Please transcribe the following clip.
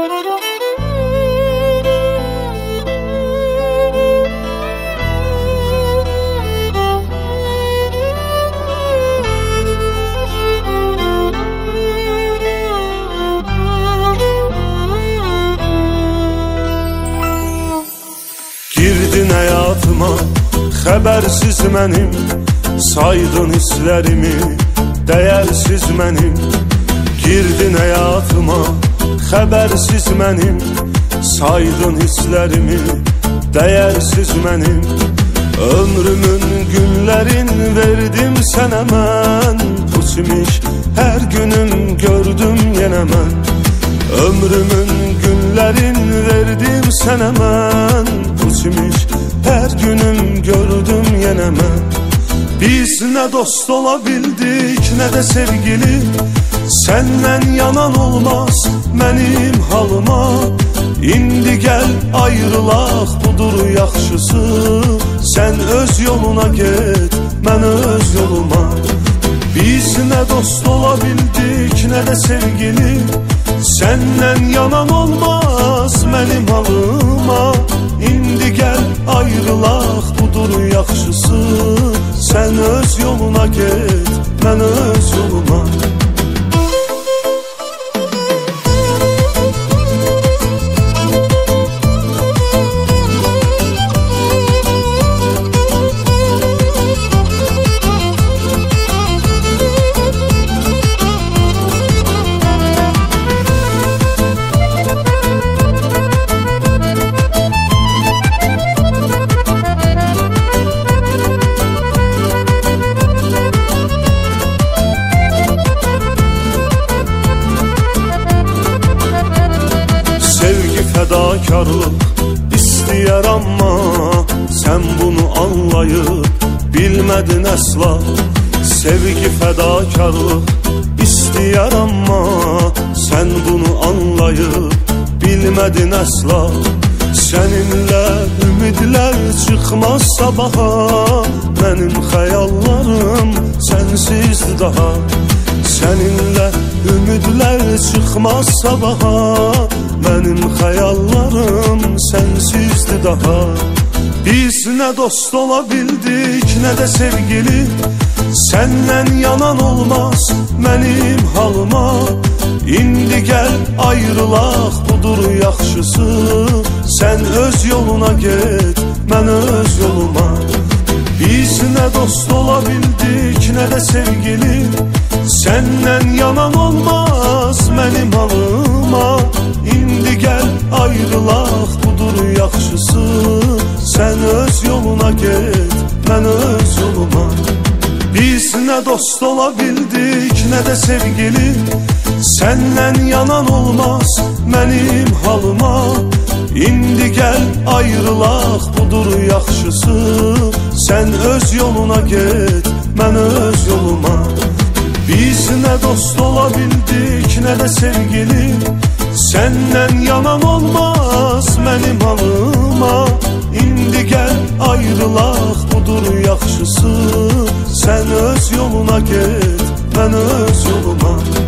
Girdin hayatıma xəbərsiz mənim, saydın hisslərimi dəyərsiz mənim. Girdin hayatıma xəbərsiz mənim, saydın hisslərimi dəyərsiz mənim. Ömrümün günlərin verdim sənə mən, uçmuş hər günüm gördüm yenə mən. Ömrümün günlərin verdim sənə mən, uçmuş hər günüm gördüm yenə mən. Biz nə dost ola bildik, nə də sevgili, səndən yanan olmaz mənim halıma. İndi gəl ayrılaq, budur yaxşısı, sən öz yoluna get, mən öz yoluma. Biz nə dost ola bildik, nə də sevgili, səndən yanan olmaz mənim halıma. İndi gəl ayrılaq, budur yaxşısı, sən öz yoluna get, mən öz yoluma. Fədakarlıq istəyər amma sən bunu anlayıb bilmədin əsla. Sevgi fədakarlıq istəyər amma sən bunu anlayıb bilmədin əsla. Səninlə ümidlər çıxmaz sabaha, mənim xəyallarım sənsizdir daha. Səninlə ümidlər çıxmaz sabaha, mənim xəyallarım sənsizdir daha. Biz nə dost ola bildik, nə də sevgili, səndən yanan olmaz mənim halıma. İndi gəl ayrılaq, budur yaxşısı, sən öz yoluna get, mən öz yoluma. Biz nə dost ola bildik, nə də sevgili, səndən yanan olmaz mənim halıma. İndi gəl ayrılaq, budur yaxşısı, sən öz yoluna get, mən öz yoluma. Biz nə dost ola bildik, nə də sevgili, səndən yanan olmaz mənim halıma. İndi gəl ayrılaq, budur yaxşısı, sən öz yoluna get, mən öz yoluma. Biz nə dost ola bildik, nə də sevgili, səndən yanan olmaz mənim halıma. İndi gəl ayrılaq, budur yaxşısı, sən öz yoluna get, mən öz yoluma.